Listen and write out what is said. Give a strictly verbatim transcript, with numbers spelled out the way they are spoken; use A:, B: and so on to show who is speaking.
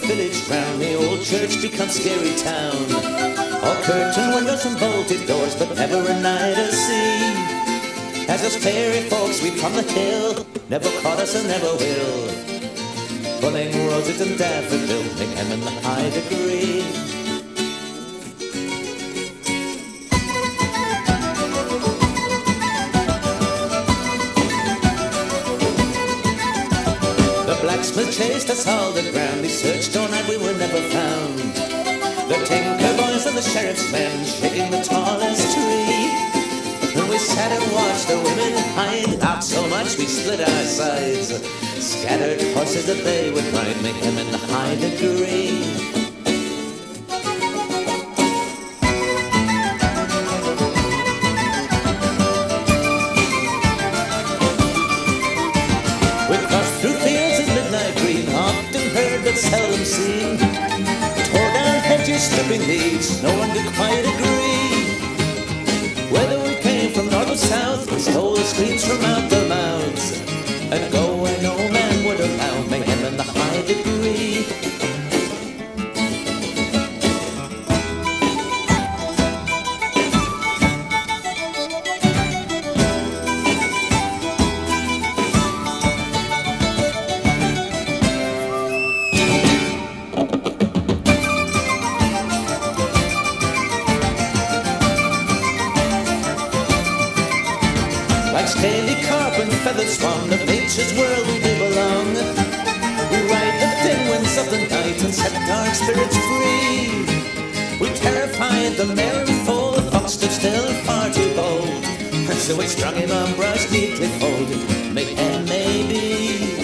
A: village round, the old church becomes scary town. All curtained windows and bolted doors, but never a night to see. As us fairy folks we from the hill, never caught us and never will. Pulling roses and daffodils, make them in the high degree. Blacksmith chased us all the ground. We searched all night, we were never found. The tinker boys and the sheriff's men shaking the tallest tree. And we sat and watched the women hide out so much we split our sides. Scattered horses that they would ride, make him in the high degree. But seldom seen. Tore down hedges, stripping leaves, no one could quite agree whether we came from north or south. We stole the screams from out their mouths and go where no man would allow, mayhem in the high degree. Like scaly carp and feathered swan, of nature's world we do belong. We ride the thin winds of the night and set our spirits free. We terrified the mare and foal, the fox stood still and far too bold. And so we strung him on brush neatly folded, make him maybe.